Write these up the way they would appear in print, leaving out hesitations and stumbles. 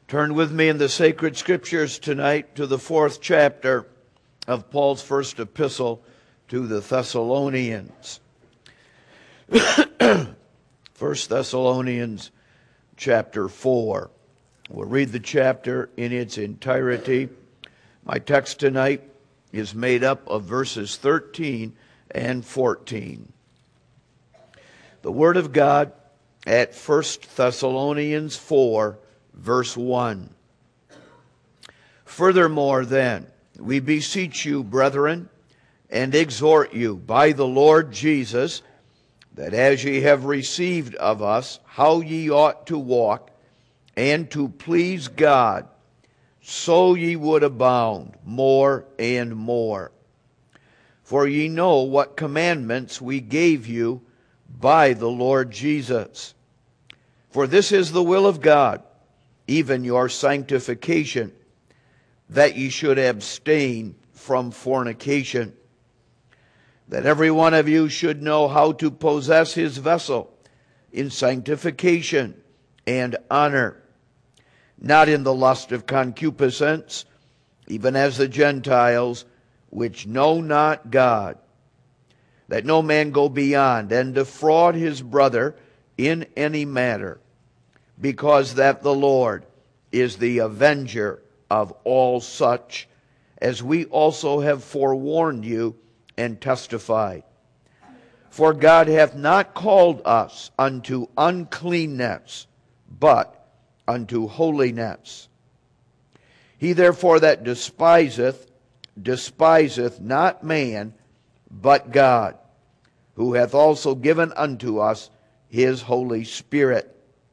Turn with me in the sacred scriptures tonight to the 4th chapter of Paul's first epistle to the Thessalonians. 1 Thessalonians chapter 4. We'll read the chapter in its entirety. My text tonight is made up of verses 13 and 14. The Word of God at 1 Thessalonians 4, verse 1. Furthermore then, we beseech you, brethren, and exhort you by the Lord Jesus, that as ye have received of us how ye ought to walk, and to please God, so ye would abound more and more. For ye know what commandments we gave you by the Lord Jesus. For this is the will of God, even your sanctification, that ye should abstain from fornication, that every one of you should know how to possess his vessel in sanctification and honor, not in the lust of concupiscence, even as the Gentiles, which know not God, that no man go beyond and defraud his brother in any matter, because that the Lord is the avenger of all such, as we also have forewarned you and testified. For God hath not called us unto uncleanness, but unto holiness. He therefore that despiseth not man, but God, who hath also given unto us his Holy Spirit.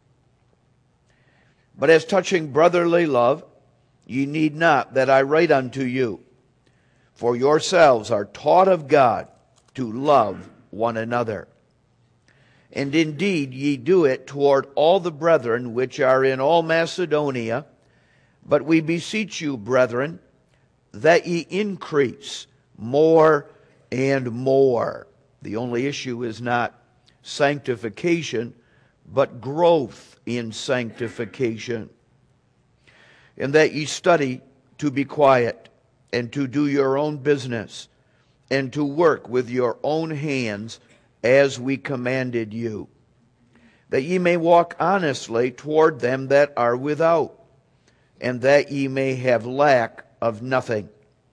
But as touching brotherly love, ye need not that I write unto you, for yourselves are taught of God to love one another. And indeed ye do it toward all the brethren which are in all Macedonia. But we beseech you, brethren, that ye increase more and more. The only issue is not sanctification, but growth in sanctification. And that ye study to be quiet, and to do your own business, and to work with your own hands, as we commanded you, that ye may walk honestly toward them that are without, and that ye may have lack of nothing.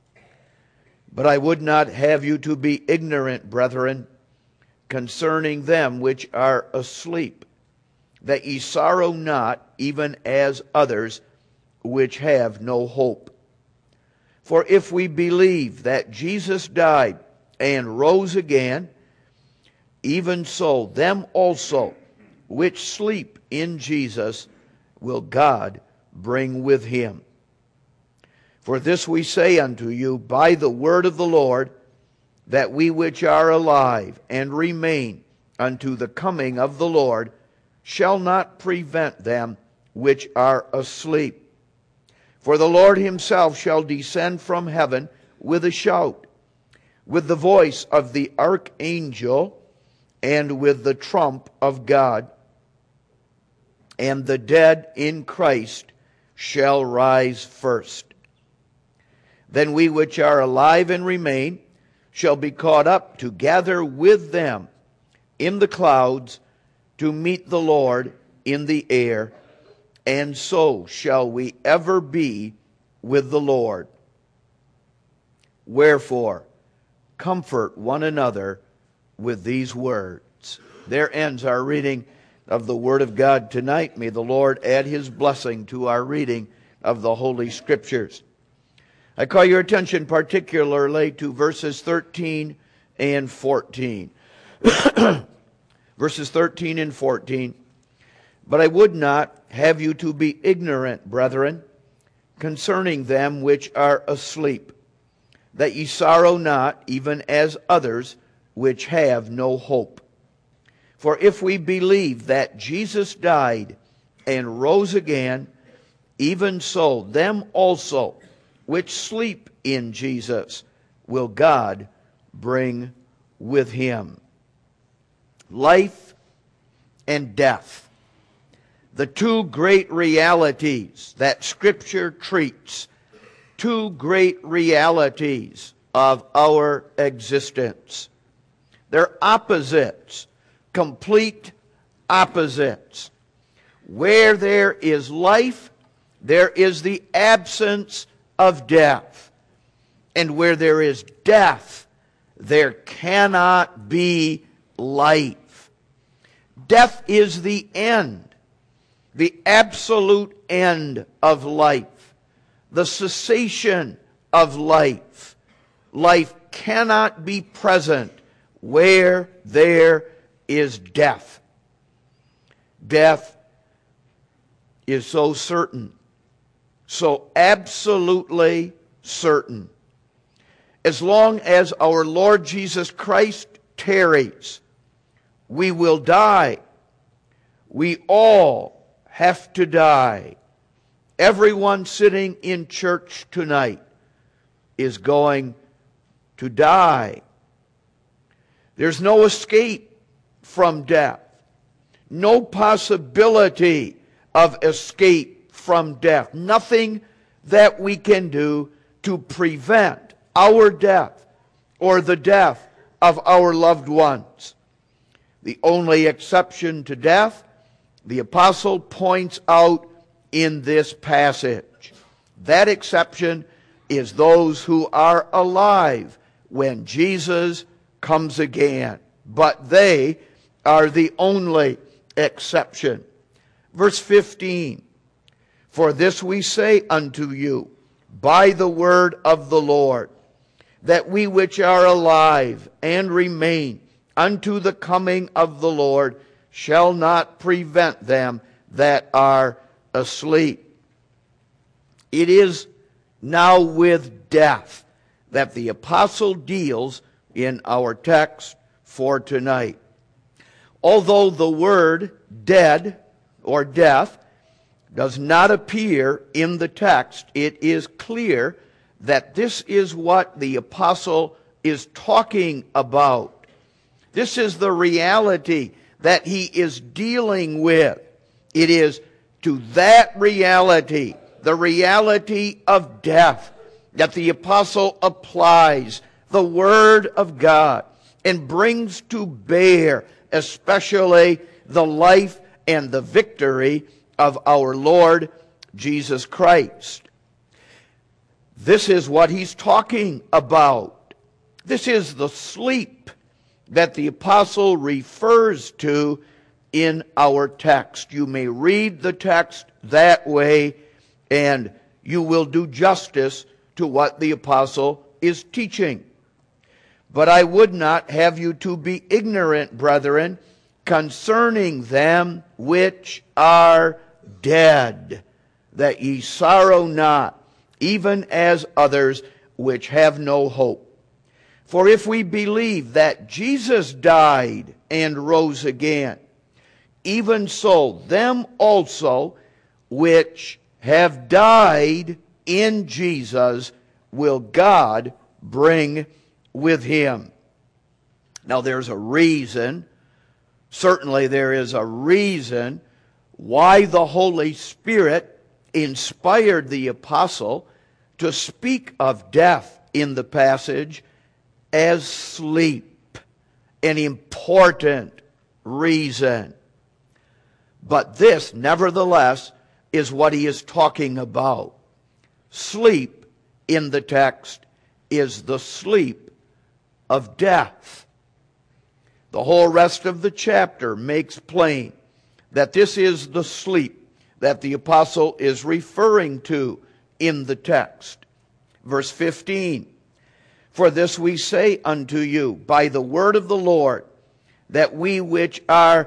But I would not have you to be ignorant, brethren, concerning them which are asleep, that ye sorrow not, even as others which have no hope. For if we believe that Jesus died and rose again, even so them also which sleep in Jesus will God bring with him. For this we say unto you by the word of the Lord, that we which are alive and remain unto the coming of the Lord shall not prevent them which are asleep. For the Lord himself shall descend from heaven with a shout, with the voice of the archangel, and with the trump of God. And the dead in Christ shall rise first. Then we which are alive and remain shall be caught up together with them in the clouds to meet the Lord in the air, and so shall we ever be with the Lord. Wherefore, comfort one another with these words. There ends our reading of the Word of God tonight. May the Lord add his blessing to our reading of the Holy Scriptures. I call your attention particularly to verses 13 and 14. Verses 13 and 14. But I would not have you to be ignorant, brethren, concerning them which are asleep, that ye sorrow not, even as others which have no hope. For if we believe that Jesus died and rose again, even so them also which sleep in Jesus will God bring with him. Life and death, the two great realities that Scripture treats, two great realities of our existence. They're opposites, complete opposites. Where there is life, there is the absence of death. And where there is death, there cannot be life. Death is the end, the absolute end of life, the cessation of life. Life cannot be present where there is death. Death is so certain, so absolutely certain. As long as our Lord Jesus Christ tarries, we will die. We all have to die. Everyone sitting in church tonight is going to die. There's no escape from death. No possibility of escape from death. Nothing that we can do to prevent our death or the death of our loved ones. The only exception to death, the apostle points out in this passage. That exception is those who are alive when Jesus comes again. But they are the only exception. Verse 15, for this we say unto you by the word of the Lord, that we which are alive and remain unto the coming of the Lord shall not prevent them that are asleep. It is now with death that the apostle deals in our text for tonight. Although the word dead or death does not appear in the text, it is clear that this is what the apostle is talking about. This is the reality that he is dealing with. It is to that reality, the reality of death, that the apostle applies the Word of God and brings to bear especially the life and the victory of our Lord Jesus Christ. This is what he's talking about. This is the sleep that the apostle refers to in our text. You may read the text that way, and you will do justice to what the apostle is teaching. But I would not have you to be ignorant, brethren, concerning them which are dead, that ye sorrow not, even as others which have no hope. For if we believe that Jesus died and rose again, even so them also which have died in Jesus will God bring with him. Now there's a reason, certainly there is a reason why the Holy Spirit inspired the apostle to speak of death in the passage as sleep. An important reason. But this, nevertheless, is what he is talking about. Sleep in the text is the sleep of death. The whole rest of the chapter makes plain that this is the sleep that the apostle is referring to in the text. Verse 15, for this we say unto you by the word of the Lord, that we which are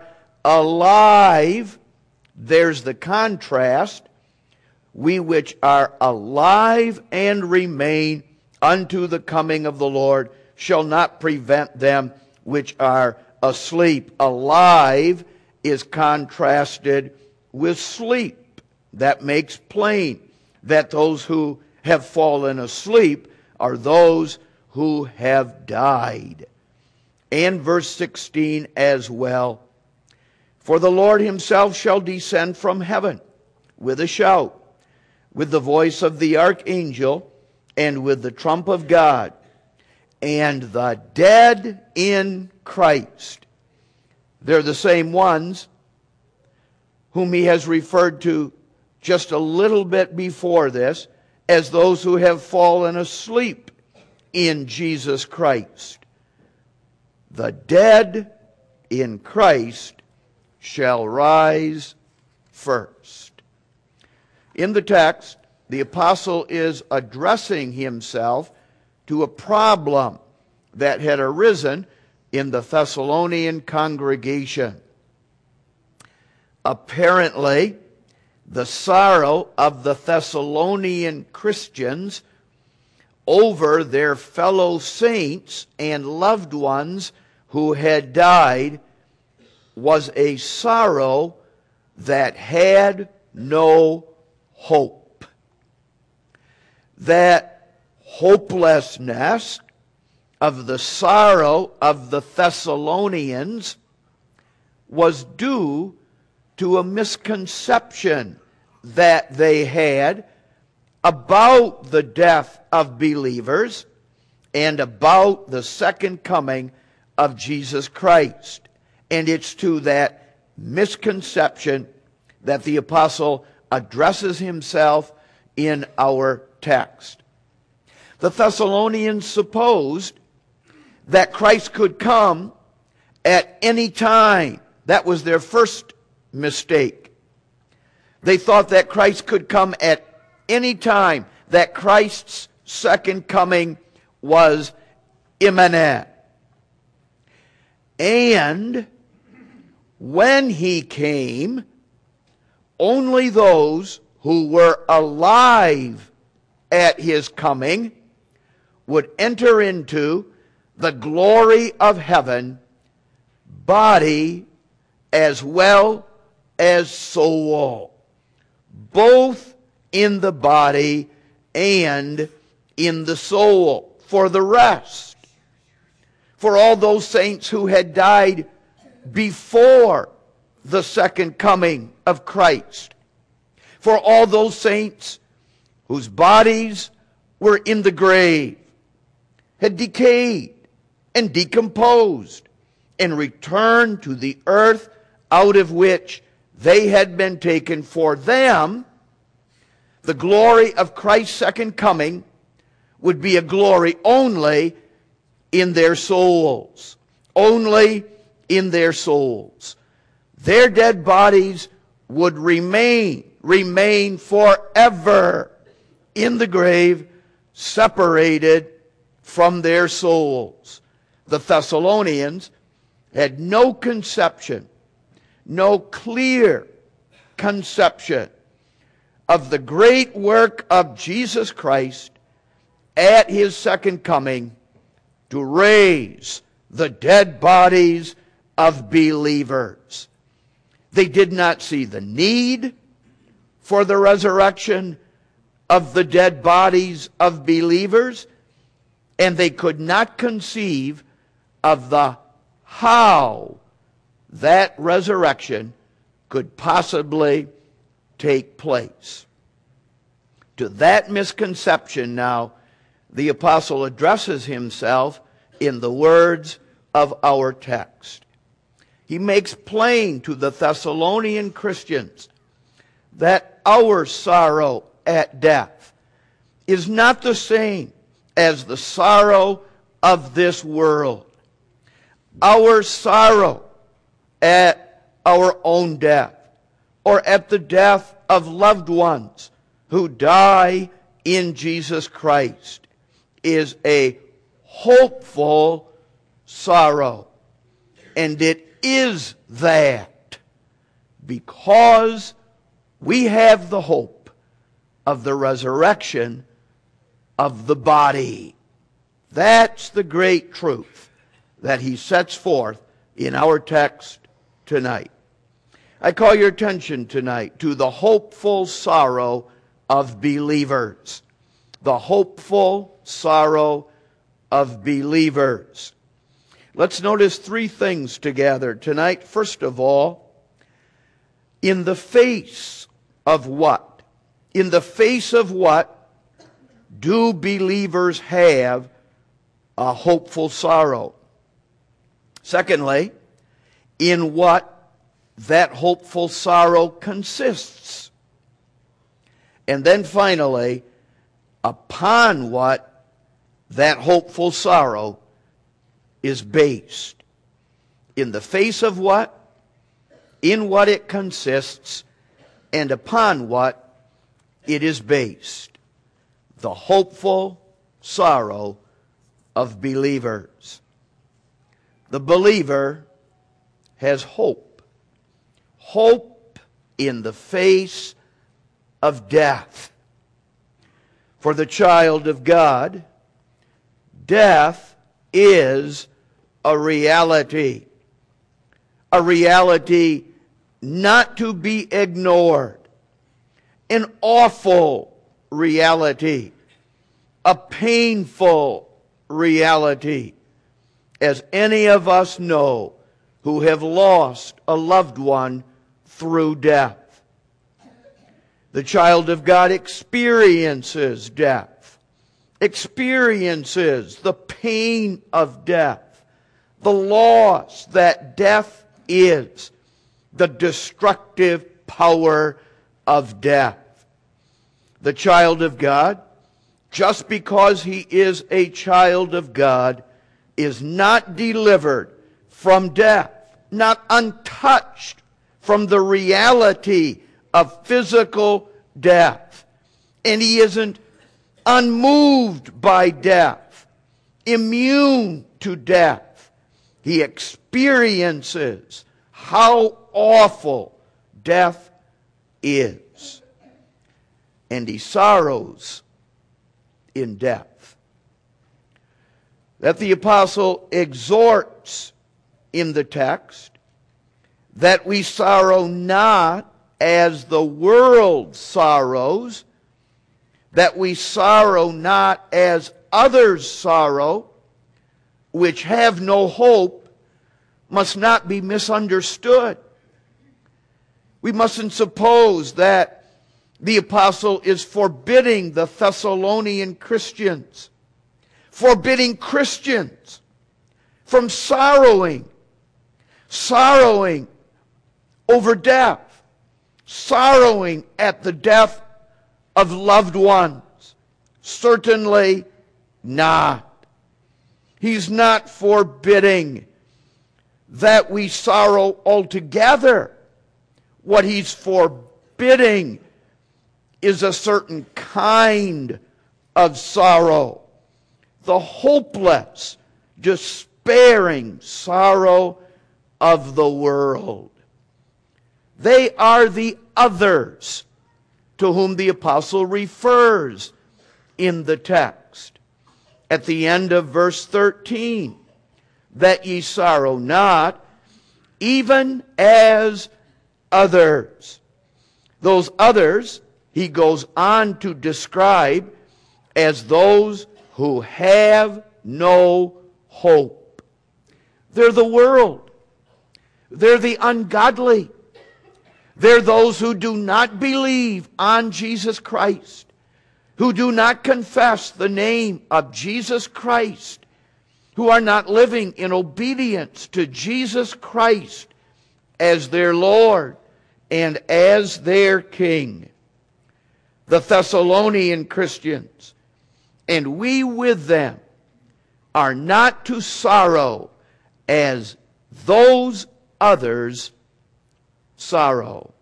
alive, there's the contrast, we which are alive and remain unto the coming of the Lord shall not prevent them which are asleep. Alive is contrasted with sleep. That makes plain that those who have fallen asleep are those who have died. And verse 16 as well. For the Lord himself shall descend from heaven with a shout, with the voice of the archangel, and with the trump of God. And the dead in Christ, they're the same ones whom he has referred to just a little bit before this as those who have fallen asleep in Jesus Christ. The dead in Christ shall rise first. In the text, the apostle is addressing himself to a problem that had arisen in the Thessalonian congregation. Apparently, the sorrow of the Thessalonian Christians over their fellow saints and loved ones who had died was a sorrow that had no hope. That hopelessness of the sorrow of the Thessalonians was due to a misconception that they had about the death of believers and about the second coming of Jesus Christ. And it's to that misconception that the apostle addresses himself in our text. The Thessalonians supposed that Christ could come at any time. That was their first mistake. They thought that Christ could come at any time, that Christ's second coming was imminent. And when he came, only those who were alive at his coming would enter into the glory of heaven, body as well as soul, both in the body and in the soul. For the rest, for all those saints who had died before the second coming of Christ, for all those saints whose bodies were in the grave, had decayed and decomposed and returned to the earth out of which they had been taken. For them, the glory of Christ's second coming would be a glory only in their souls. Only in their souls. Their dead bodies would remain forever in the grave, separated from their souls. The Thessalonians had no conception, no clear conception of the great work of Jesus Christ at his second coming to raise the dead bodies of believers. They did not see the need for the resurrection of the dead bodies of believers, and they could not conceive of the how that resurrection could possibly take place. To that misconception now, the apostle addresses himself in the words of our text. He makes plain to the Thessalonian Christians that our sorrow at death is not the same as the sorrow of this world. Our sorrow at our own death, or at the death of loved ones who die in Jesus Christ, is a hopeful sorrow. And it is that because we have the hope of the resurrection of the body. That's the great truth that he sets forth in our text tonight. I call your attention tonight to the hopeful sorrow of believers. The hopeful sorrow of believers. Let's notice three things together tonight. First of all, In the face of what? In the face of what do believers have a hopeful sorrow? Secondly, in what that hopeful sorrow consists. And then finally, upon what that hopeful sorrow is based. In the face of what, in what it consists, and upon what it is based. The hopeful sorrow of believers. The believer has hope. Hope in the face of death. For the child of God, death is a reality. A reality not to be ignored. An awful reality. A painful reality. As any of us know who have lost a loved one through death. The child of God experiences death. Experiences the pain of death. The loss that death is. The destructive power of death. The child of God, just because he is a child of God, is not delivered from death, not untouched from the reality of physical death. And he isn't unmoved by death, immune to death. He experiences how awful death is. And he sorrows in death. That the apostle exhorts in the text that we sorrow not as the world sorrows, that we sorrow not as others sorrow, which have no hope, must not be misunderstood. We mustn't suppose that the apostle is forbidding the Thessalonian Christians, forbidding Christians from sorrowing over death, sorrowing at the death of loved ones. Certainly not. He's not forbidding that we sorrow altogether. What he's forbidding is a certain kind of sorrow. The hopeless, despairing sorrow of the world. They are the others to whom the apostle refers in the text. At the end of verse 13, that ye sorrow not, even as others. Those others, he goes on to describe as those who have no hope. They're the world. They're the ungodly. They're those who do not believe on Jesus Christ, who do not confess the name of Jesus Christ, who are not living in obedience to Jesus Christ as their Lord and as their King. The Thessalonian Christians, and we with them, are not to sorrow as those others sorrow.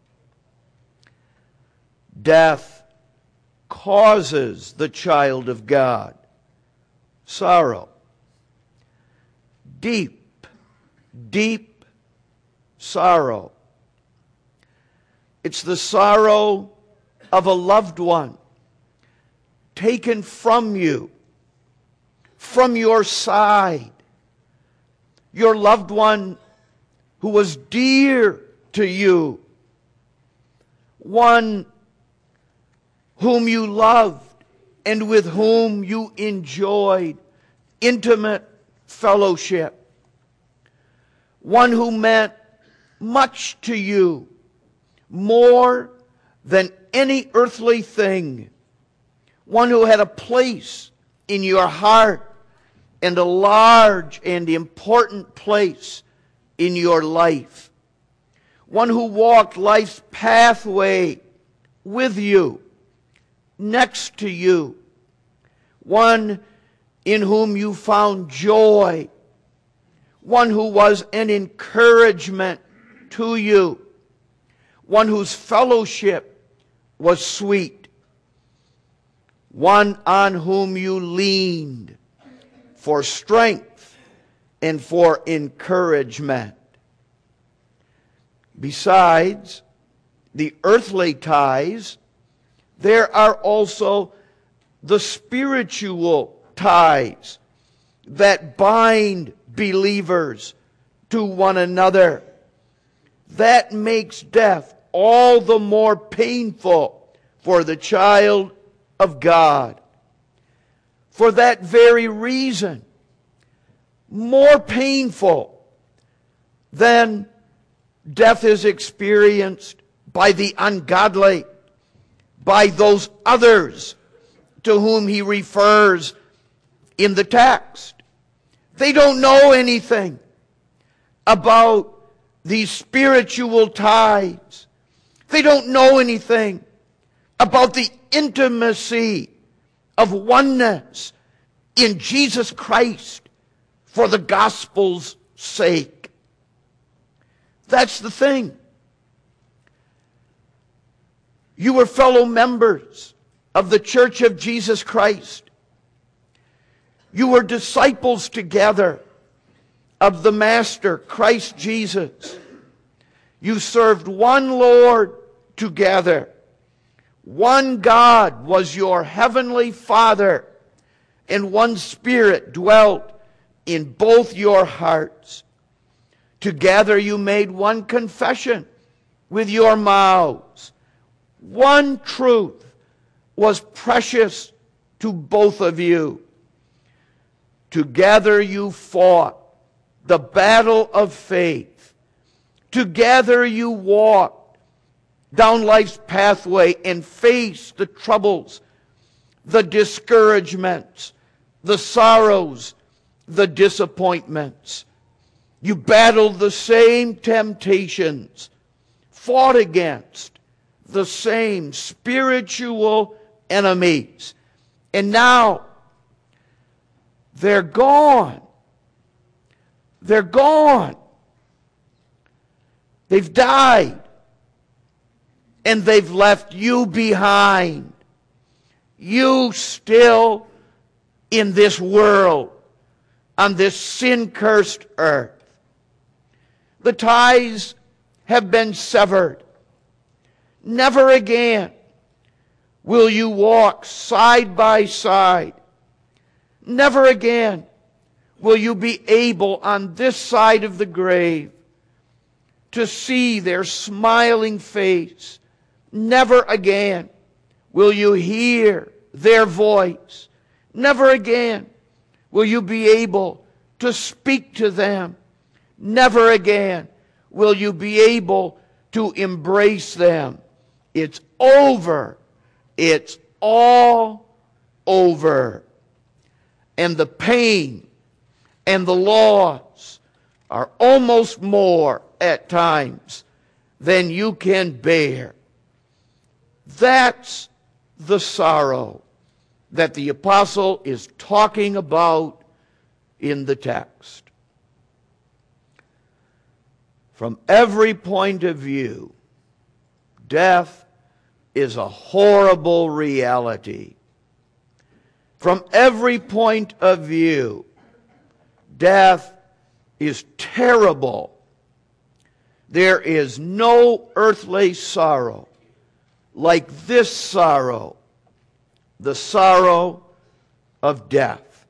Death causes the child of God sorrow. Deep, deep sorrow. It's the sorrow of a loved one taken from you, from your side. Your loved one who was dear to you. One whom you loved and with whom you enjoyed intimate fellowship. One who meant much to you more than any earthly thing. One who had a place in your heart and a large and important place in your life. One who walked life's pathway with you, next to you. One in whom you found joy. One who was an encouragement to you. One whose fellowship was sweet. One on whom you leaned for strength and for encouragement. Besides the earthly ties, there are also the spiritual ties that bind believers to one another. That makes death all the more painful for the child of God. For that very reason, more painful than death is experienced by the ungodly, by those others to whom he refers in the text. They don't know anything about these spiritual ties. They don't know anything about the intimacy of oneness in Jesus Christ for the gospel's sake. That's the thing. You were fellow members of the Church of Jesus Christ. You were disciples together of the Master, Christ Jesus. You served one Lord together. One God was your heavenly Father, and one Spirit dwelt in both your hearts. Together you made one confession with your mouths. One truth was precious to both of you. Together you fought the battle of faith. Together you walked down life's pathway and faced the troubles, the discouragements, the sorrows, the disappointments. You battled the same temptations, fought against the same spiritual enemies. And now, they're gone. They're gone. They've died. And they've left you behind. You still in this world, on this sin-cursed earth. The ties have been severed. Never again will you walk side by side. Never again will you be able on this side of the grave to see their smiling face. Never again will you hear their voice. Never again will you be able to speak to them. Never again will you be able to embrace them. It's over. It's all over. And the pain and the loss are almost more at times than you can bear. That's the sorrow that the apostle is talking about in the text. From every point of view, death is a horrible reality. From every point of view, death is terrible. There is no earthly sorrow like this sorrow, the sorrow of death.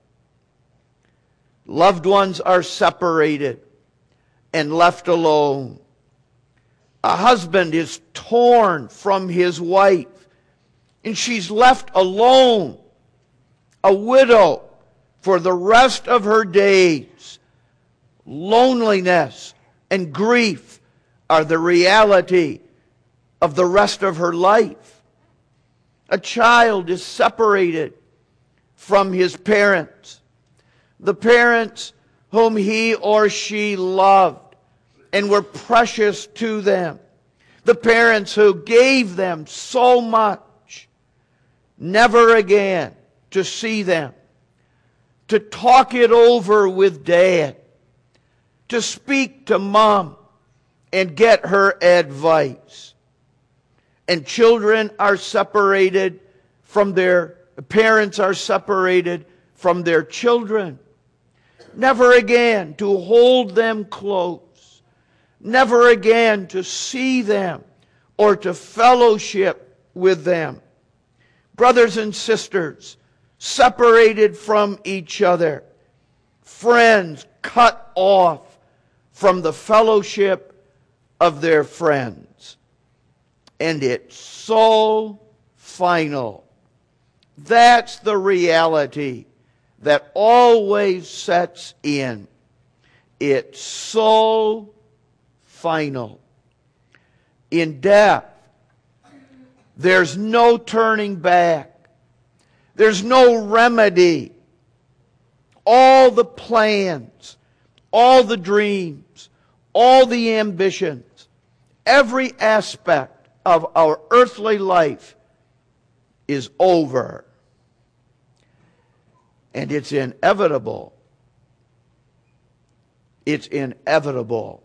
Loved ones are separated and left alone. A husband is torn from his wife, and she's left alone, a widow for the rest of her days. Loneliness and grief are the reality of the rest of her life. A child is separated from his parents, the parents whom he or she loved and were precious to them, the parents who gave them so much, never again to see them, to talk it over with Dad, to speak to Mom and get her advice. And children are separated from their parents, are separated from their children. Never again to hold them close. Never again to see them or to fellowship with them. Brothers and sisters, separated from each other. Friends cut off from the fellowship of their friends. And it's so final. That's the reality that always sets in. It's so final. In death, there's no turning back. There's no remedy. All the plans, all the dreams, all the ambitions, every aspect of our earthly life is over. And it's inevitable. It's inevitable.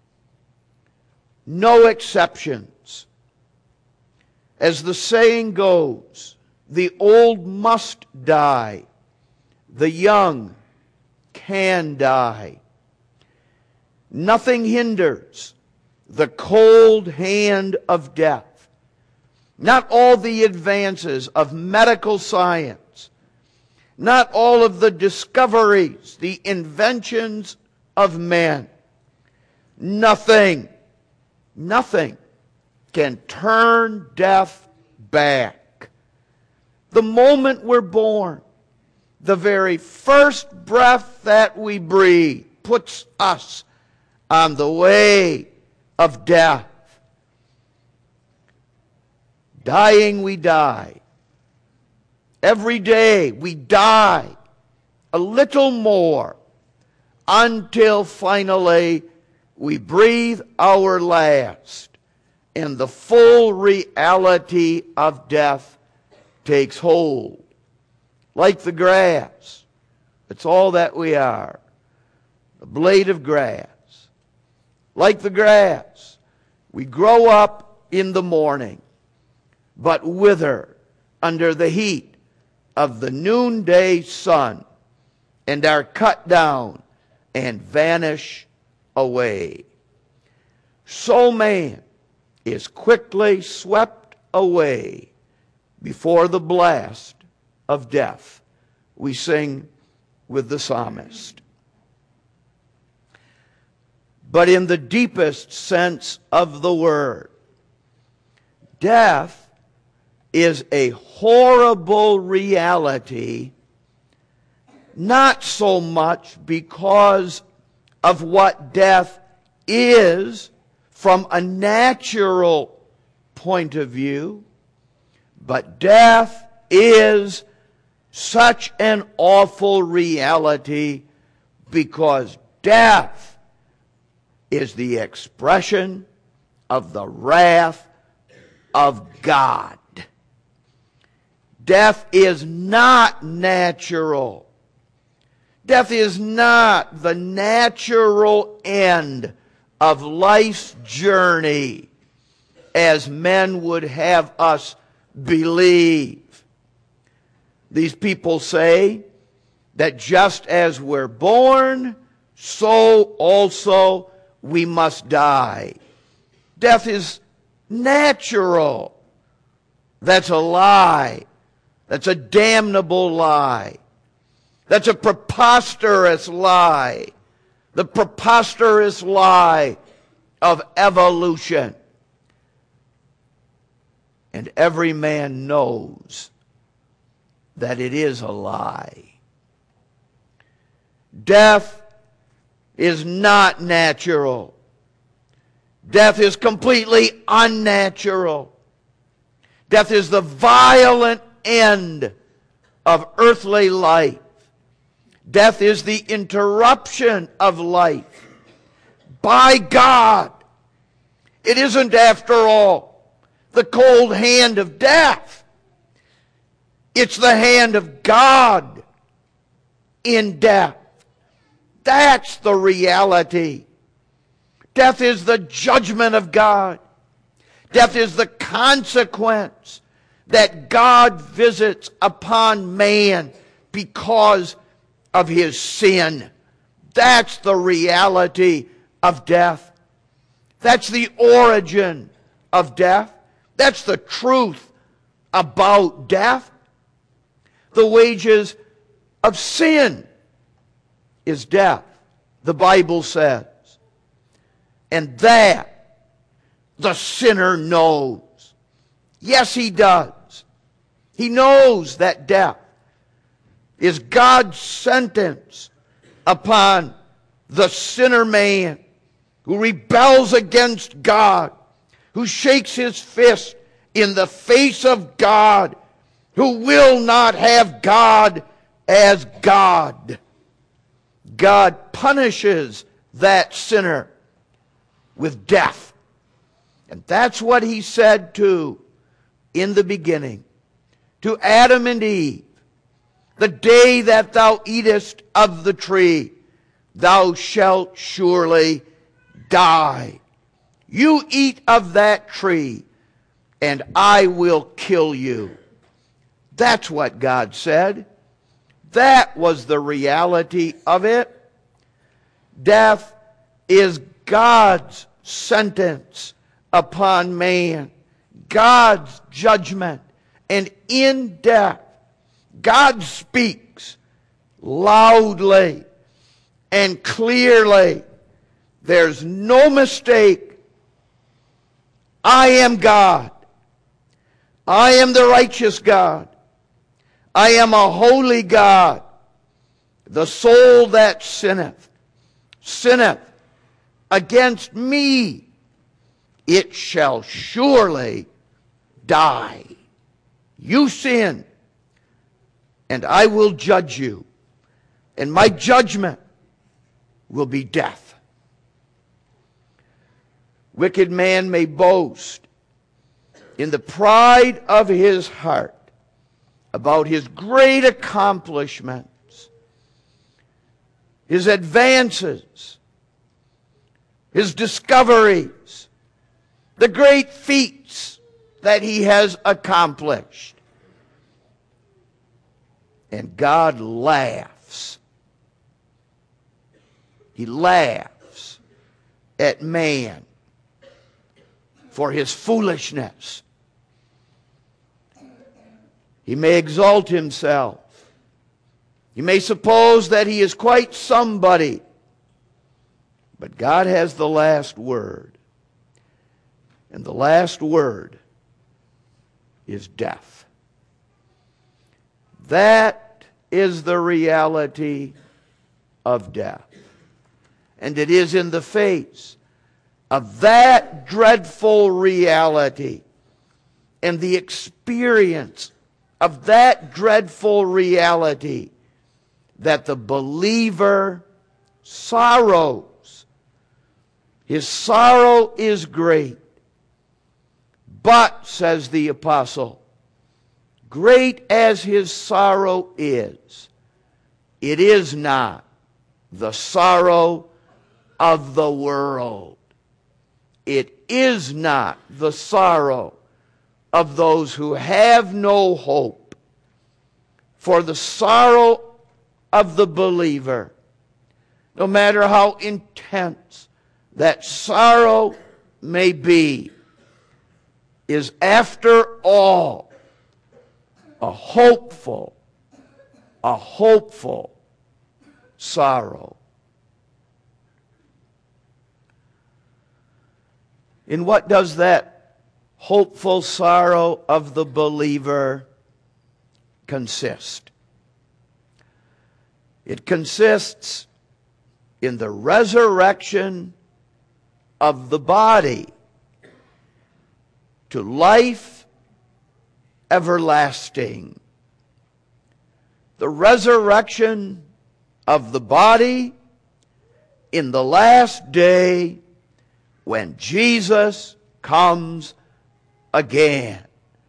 No exceptions. As the saying goes, the old must die. The young can die. Nothing hinders the cold hand of death. Not all the advances of medical science. Not all of the discoveries, the inventions of man. Nothing can turn death back. The moment we're born, the very first breath that we breathe puts us on the way of death. Dying, we die. Every day we die a little more until finally we breathe our last and the full reality of death takes hold. Like the grass, it's all that we are, a blade of grass. Like the grass, we grow up in the morning, but wither under the heat of the noonday sun, and are cut down and vanish away. So man is quickly swept away before the blast of death. We sing with the psalmist. But in the deepest sense of the word, death is a horrible reality, not so much because of what death is from a natural point of view, but death is such an awful reality because death is the expression of the wrath of God. Death is not natural. Death is not the natural end of life's journey as men would have us believe. These people say that just as we're born, so also we must die. Death is natural. That's a lie. That's a damnable lie. That's a preposterous lie. The preposterous lie of evolution. And every man knows that it is a lie. Death is not natural. Death is completely unnatural. Death is the violent end of earthly life. Death is the interruption of life by God. It isn't, after all, the cold hand of death. It's the hand of God in death. That's the reality. Death is the judgment of God. Death is the consequence that God visits upon man because of his sin. That's the reality of death. That's the origin of death. That's the truth about death. The wages of sin is death, the Bible says. And that the sinner knows. Yes, he does. He knows that death is God's sentence upon the sinner man who rebels against God, who shakes his fist in the face of God, who will not have God as God. God punishes that sinner with death. And that's what he said to, in the beginning, to Adam and Eve. The day that thou eatest of the tree, thou shalt surely die. You eat of that tree, and I will kill you. That's what God said. That was the reality of it. Death is God's sentence upon man, God's judgment. And in death, God speaks loudly and clearly. There's no mistake. I am God. I am the righteous God. I am a holy God. The soul that sinneth, sinneth against me. It shall surely die. You sin, and I will judge you, and my judgment will be death. Wicked man may boast in the pride of his heart about his great accomplishments, his advances, his discoveries, the great feats that he has accomplished. And God laughs. He laughs at man for his foolishness. He may exalt himself. He may suppose that he is quite somebody. But God has the last word. And the last word is death. That is the reality of death. And it is in the face of that dreadful reality and the experience of that dreadful reality that the believer sorrows. His sorrow is great. But, says the apostle, great as his sorrow is, it is not the sorrow of the world. It is not the sorrow of those who have no hope. For the sorrow of the believer, no matter how intense that sorrow may be, is after all a hopeful sorrow. In what does that hopeful sorrow of the believer consist? It consists in the resurrection of the body to life everlasting. The resurrection of the body in the last day when Jesus comes again.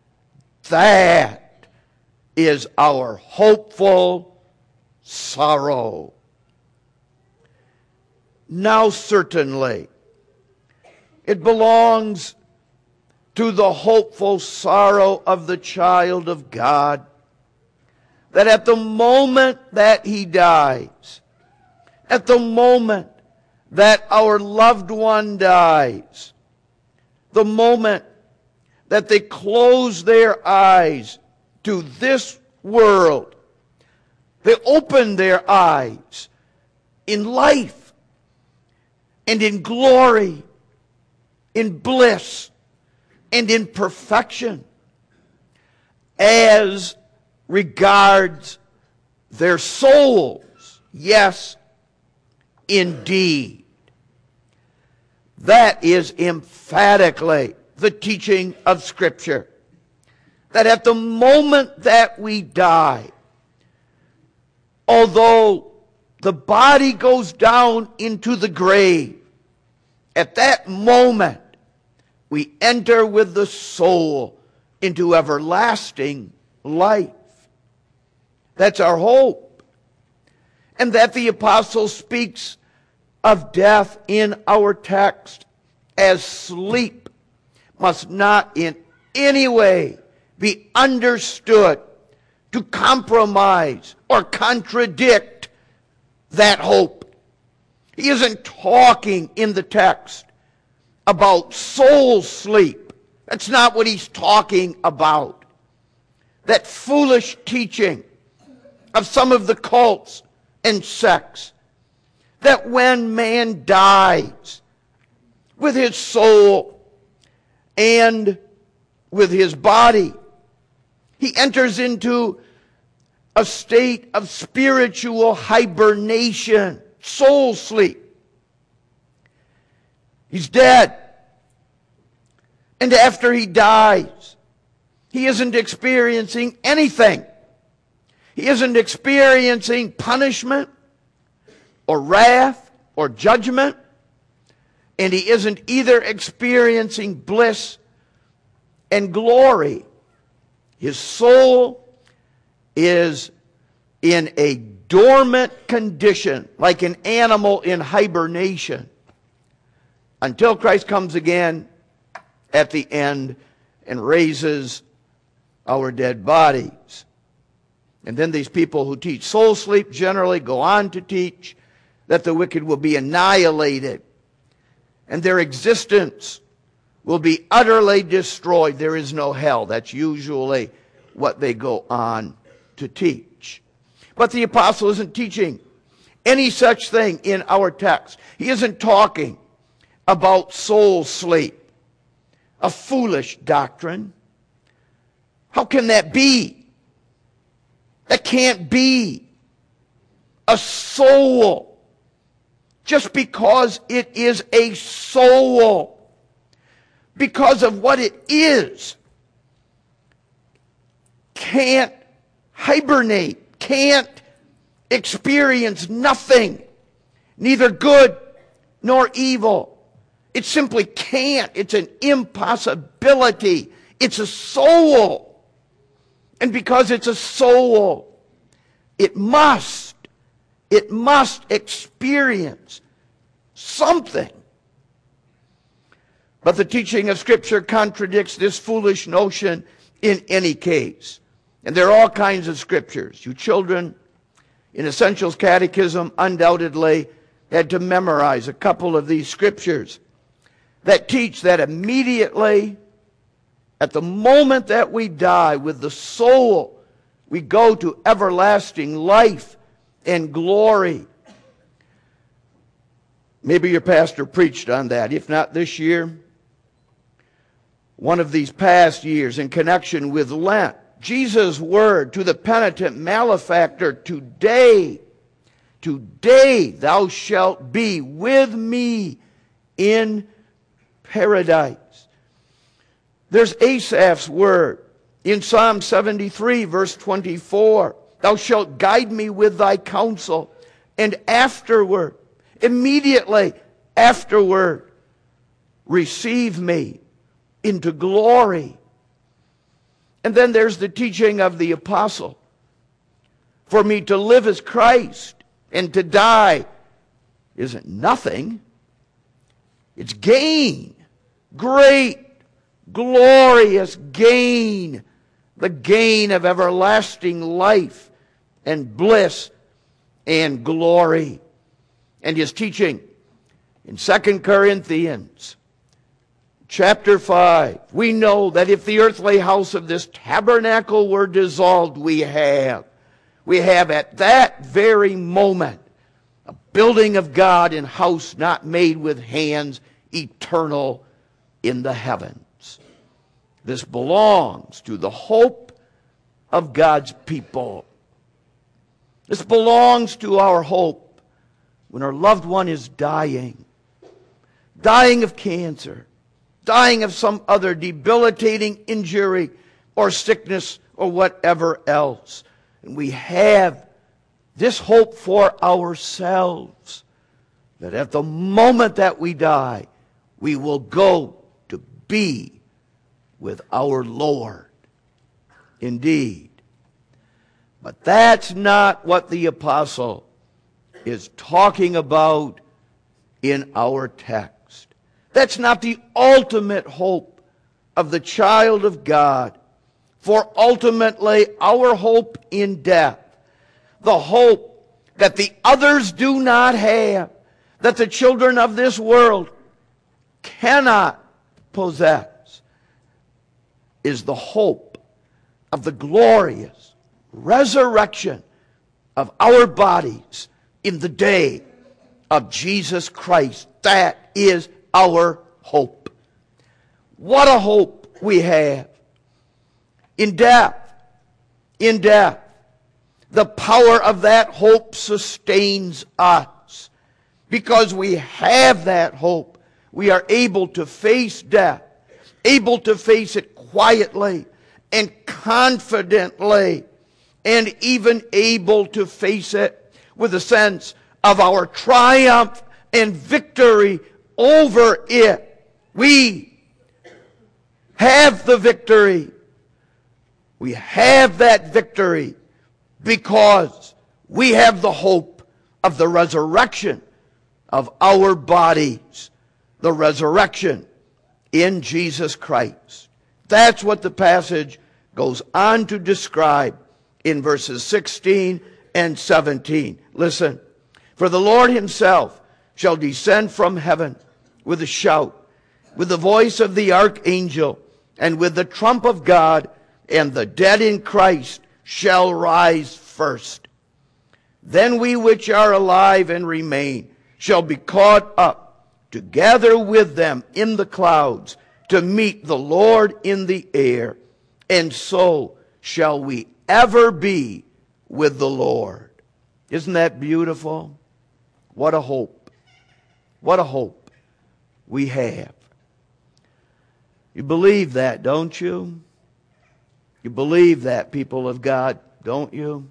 That is our hopeful sorrow. Now certainly, it belongs to the hopeful sorrow of the child of God that at the moment that he dies, at the moment that our loved one dies, the moment that they close their eyes to this world, they open their eyes in life and in glory, in bliss and in perfection as regards their souls. Yes, indeed. That is emphatically the teaching of Scripture. That at the moment that we die, although the body goes down into the grave, at that moment we enter with the soul into everlasting life. That's our hope. And that the apostle speaks of death in our text as sleep must not in any way be understood to compromise or contradict that hope. He isn't talking in the text about soul sleep. That's not what he's talking about. That foolish teaching of some of the cults and sects that when man dies with his soul and with his body, he enters into a state of spiritual hibernation, soul sleep. He's dead. And after he dies, he isn't experiencing anything. He isn't experiencing punishment or wrath or judgment. And he isn't either experiencing bliss and glory. His soul is in a dormant condition, like an animal in hibernation, until Christ comes again at the end and raises our dead bodies. And then these people who teach soul sleep generally go on to teach that the wicked will be annihilated and their existence will be utterly destroyed. There is no hell. That's usually what they go on to teach. But the apostle isn't teaching any such thing in our text. He isn't talking about soul sleep, a foolish doctrine. How can that be? That can't be. A soul, just because it is a soul, because of what it is, can't hibernate, can't experience nothing, neither good nor evil. It simply can't. It's an impossibility. It's a soul. And because it's a soul, it must experience something. But the teaching of Scripture contradicts this foolish notion in any case. And there are all kinds of scriptures. You children in Essentials Catechism undoubtedly had to memorize a couple of these scriptures that teach that immediately, at the moment that we die with the soul, we go to everlasting life and glory. Maybe your pastor preached on that. If not this year, one of these past years in connection with Lent. Jesus' word to the penitent malefactor, today thou shalt be with me in paradise. There's Asaph's word in Psalm 73, verse 24. Thou shalt guide me with thy counsel, and afterward, immediately afterward, receive me into glory. And then there's the teaching of the apostle. For me to live as Christ, and to die isn't nothing. It's gain. Great, glorious gain. The gain of everlasting life and bliss and glory. And his teaching in 2 Corinthians chapter 5, we know that if the earthly house of this tabernacle were dissolved, we have at that very moment a building of God and house not made with hands, eternal in the heavens. This belongs to the hope of God's people. This belongs to our hope when our loved one is dying of cancer, dying of some other debilitating injury or sickness or whatever else. And we have this hope for ourselves, that at the moment that we die, we will go to be with our Lord. Indeed. But that's not what the apostle is talking about in our text. That's not the ultimate hope of the child of God. For ultimately, our hope in death, the hope that the others do not have, that the children of this world cannot possess, is the hope of the glorious resurrection of our bodies in the day of Jesus Christ. That is our hope. What a hope we have. In death, the power of that hope sustains us. Because we have that hope, we are able to face death, able to face it quietly and confidently, and even able to face it with a sense of our triumph and victory over it. We have the victory. We have that victory because we have the hope of the resurrection of our bodies, the resurrection in Jesus Christ. That's what the passage goes on to describe in verses 16 and 17. Listen. For the Lord himself shall descend from heaven with a shout, with the voice of the archangel, and with the trump of God, and the dead in Christ shall rise first. Then we which are alive and remain shall be caught up together with them in the clouds, to meet the Lord in the air, and so shall we ever be with the Lord. Isn't that beautiful? What a hope. What a hope we have. You believe that, don't you? You believe that, people of God, don't you?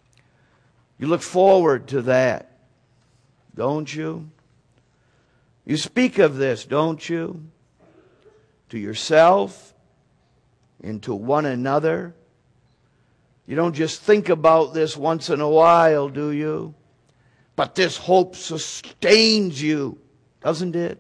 You look forward to that, don't you? You speak of this, don't you? To yourself and to one another. You don't just think about this once in a while, do you? But this hope sustains you, doesn't it?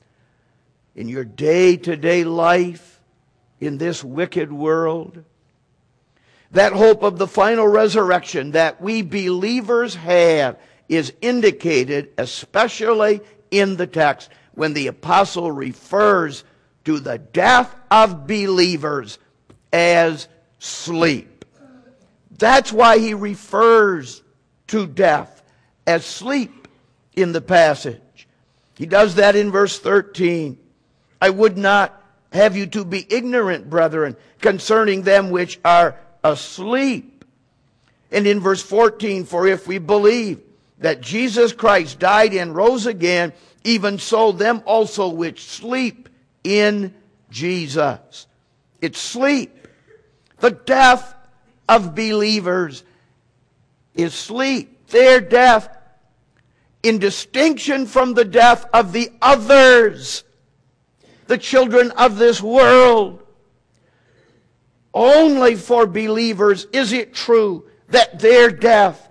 In your day-to-day life, in this wicked world. That hope of the final resurrection that we believers have is indicated especially in the text when the apostle refers to the death of believers as sleep. That's why he refers to death as sleep in the passage. He does that in verse 13. I would not have you to be ignorant, brethren, concerning them which are asleep. And in verse 14, for if we believe that Jesus Christ died and rose again, even so them also which sleep in Jesus. It's sleep. The death of believers is sleep. Their death, in distinction from the death of the others, the children of this world. Only for believers is it true that their death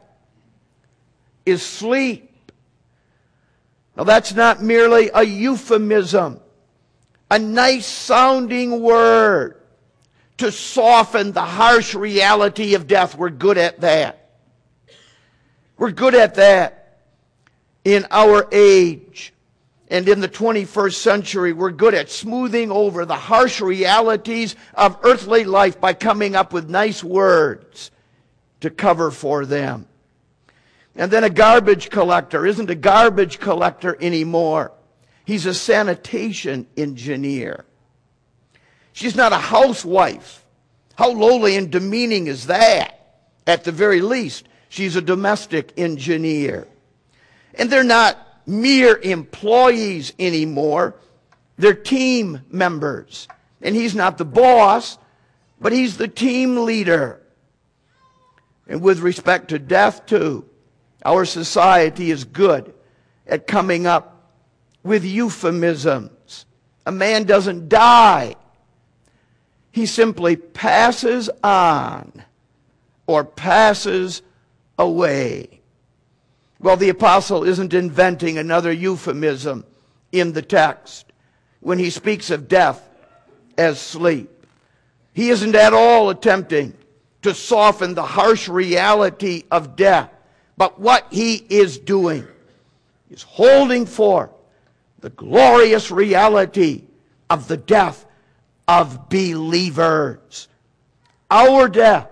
is sleep. Now that's not merely a euphemism, a nice sounding word to soften the harsh reality of death. We're good at that. We're good at that in our age. And in the 21st century, we're good at smoothing over the harsh realities of earthly life by coming up with nice words to cover for them. And then a garbage collector isn't a garbage collector anymore. He's a sanitation engineer. She's not a housewife. How lowly and demeaning is that? At the very least, she's a domestic engineer. And they're not mere employees anymore. They're team members. And he's not the boss, but he's the team leader. And with respect to death, too, our society is good at coming up with euphemisms. A man doesn't die. He simply passes on or passes away. Well, the apostle isn't inventing another euphemism in the text when he speaks of death as sleep. He isn't at all attempting to soften the harsh reality of death. But what he is doing is holding forth the glorious reality of the death of believers. Our death,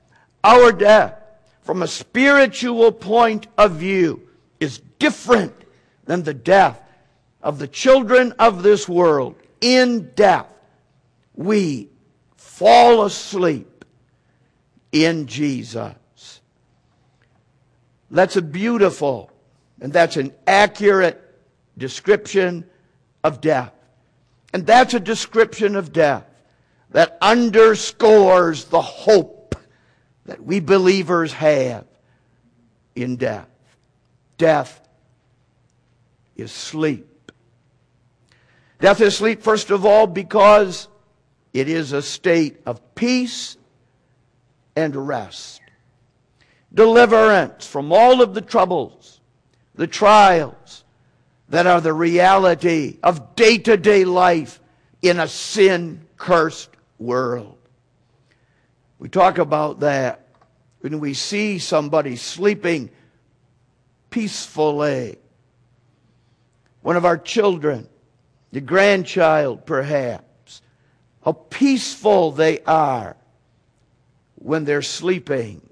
from a spiritual point of view, is different than the death of the children of this world. In death, we fall asleep in Jesus. That's a beautiful and that's an accurate description of death. And that's a description of death that underscores the hope that we believers have in death. Death is sleep. Death is sleep, first of all, because it is a state of peace and rest. Deliverance from all of the troubles, the trials that are the reality of day-to-day life in a sin-cursed world. We talk about that when we see somebody sleeping peacefully. One of our children, the grandchild perhaps, how peaceful they are when they're sleeping.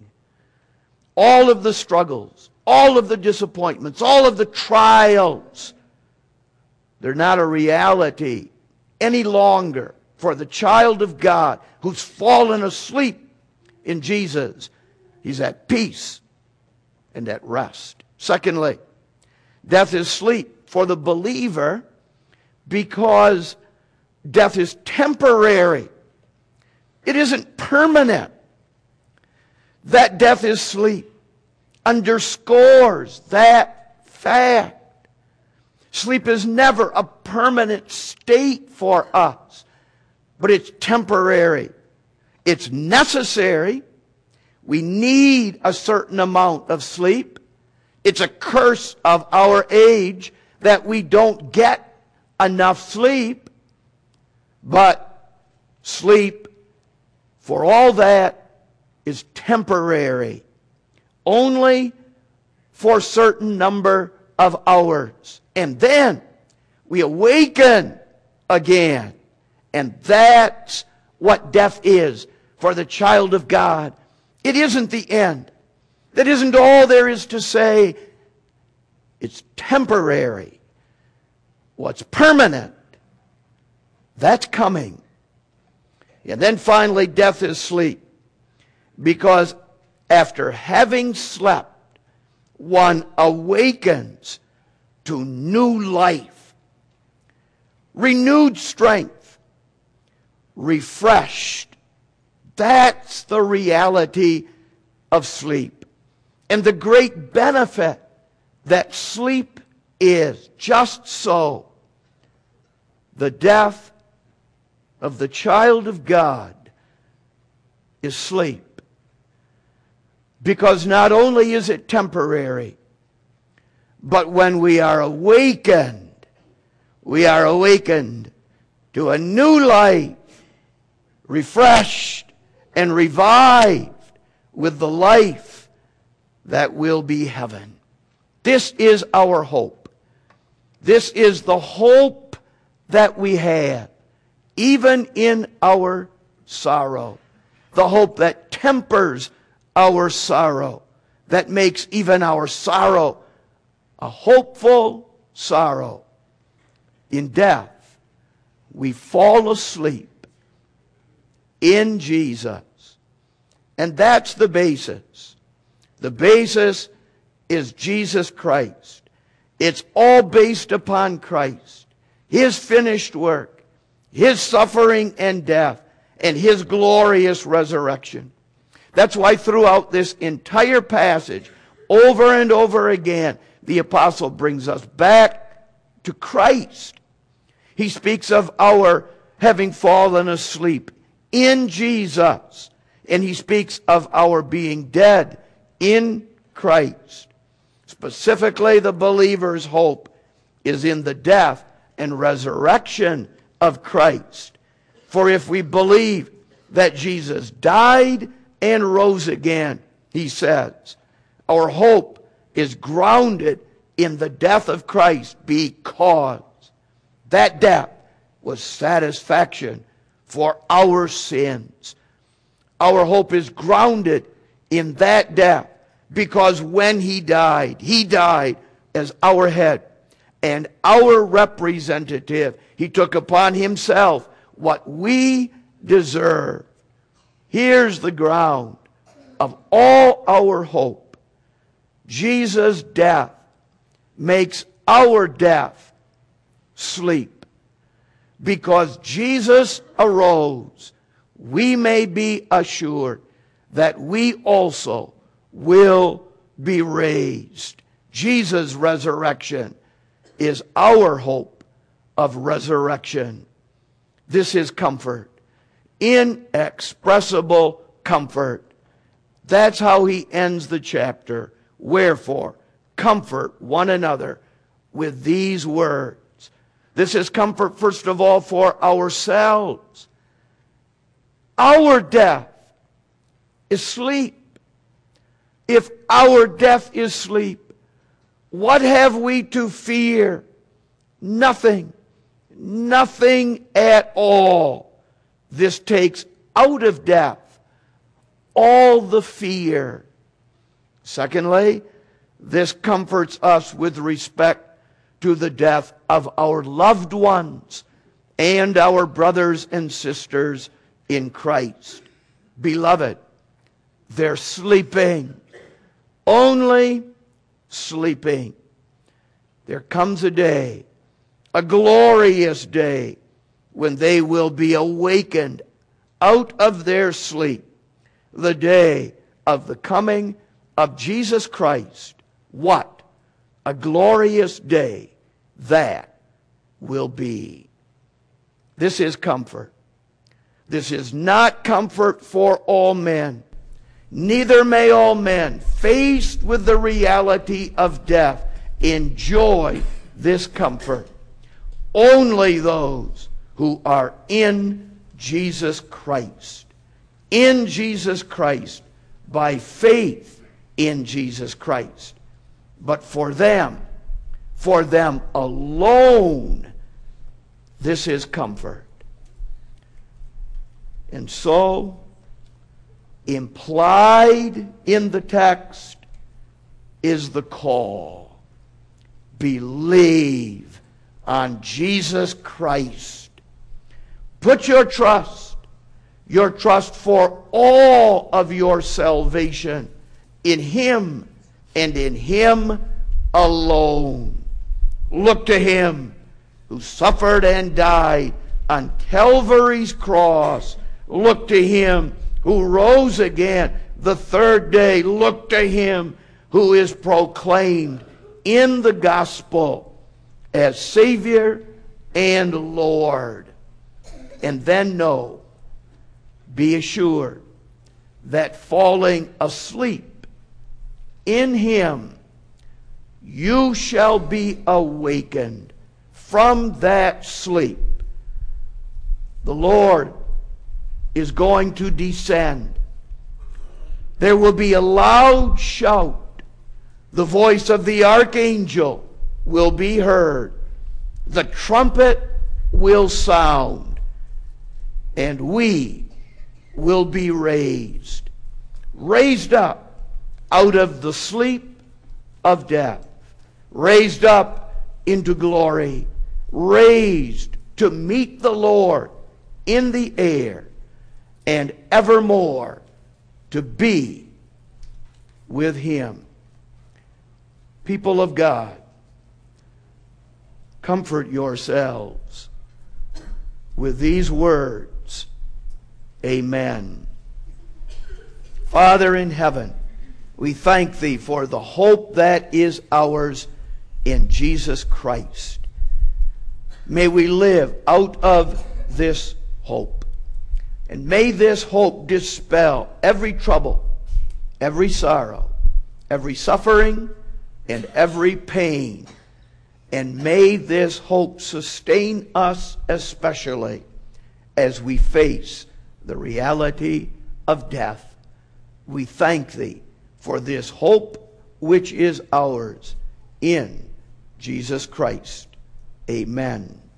All of the struggles, all of the disappointments, all of the trials, they're not a reality any longer for the child of God who's fallen asleep in Jesus. He's at peace and at rest. Secondly, death is sleep for the believer because death is temporary. It isn't permanent. That death is sleep underscores that fact. Sleep is never a permanent state for us, but it's temporary. It's necessary. We need a certain amount of sleep. It's a curse of our age that we don't get enough sleep. But sleep, for all that, is temporary. Only for a certain number of hours. And then we awaken again. And that's what death is for the child of God. It isn't the end. That isn't all there is to say. It's temporary. What's permanent, that's coming. And then finally, death is sleep. Because after having slept, one awakens to new life. renewed strength, refreshed. That's the reality of sleep. And the great benefit that sleep is. Just so, the death of the child of God is sleep. Because not only is it temporary, but when we are awakened to a new life, refreshed and revived with the life that will be heaven. This is our hope. This is the hope that we have, even in our sorrow. The hope that tempers our sorrow, that makes even our sorrow a hopeful sorrow. In death, we fall asleep in Jesus. And that's the basis. The basis is Jesus Christ. It's all based upon Christ, His finished work, His suffering and death, and His glorious resurrection. That's why throughout this entire passage, over and over again, the apostle brings us back to Christ. He speaks of our having fallen asleep in Jesus. And he speaks of our being dead in Christ. Specifically, the believer's hope is in the death and resurrection of Christ. For if we believe that Jesus died and rose again, he says, our hope is grounded in the death of Christ, because that death was satisfaction for our sins. Our hope is grounded in that death, because when He died as our head and our representative. He took upon Himself what we deserve. Here's the ground of all our hope. Jesus' death makes our death sleep. Because Jesus arose, we may be assured that we also will be raised. Jesus' resurrection is our hope of resurrection. This is comfort, inexpressible comfort. That's how he ends the chapter. Wherefore, comfort one another with these words. This is comfort, first of all, for ourselves. Our death is sleep. If our death is sleep, what have we to fear? Nothing. Nothing at all. This takes out of death all the fear. Secondly, this comforts us with respect to the death of our loved ones and our brothers and sisters in Christ. Beloved, they're sleeping. Only sleeping. There comes a day, a glorious day, when they will be awakened out of their sleep. The day of the coming of Jesus Christ. What a glorious day that will be. This is comfort. This is not comfort for all men. Neither may all men, faced with the reality of death, enjoy this comfort. Only those who are in Jesus Christ. In Jesus Christ, by faith in Jesus Christ. But for them alone, this is comfort. And so, implied in the text is the call. Believe on Jesus Christ. Put your trust for all of your salvation in Him and in Him alone. Look to Him who suffered and died on Calvary's cross. Look to him who rose again the third day. Look to him who is proclaimed in the gospel as Savior and Lord. And then know, be assured, that falling asleep in him, you shall be awakened from that sleep. The Lord is going to descend. There will be a loud shout. The voice of the archangel will be heard. The trumpet will sound. And we will be raised. Raised up out of the sleep of death. Raised up into glory. Raised to meet the Lord in the air. And evermore to be with him. People of God, comfort yourselves with these words. Amen. Father in heaven, we thank thee for the hope that is ours in Jesus Christ. May we live out of this hope. And may this hope dispel every trouble, every sorrow, every suffering, and every pain. And may this hope sustain us especially as we face the reality of death. We thank thee for this hope which is ours in Jesus Christ. Amen.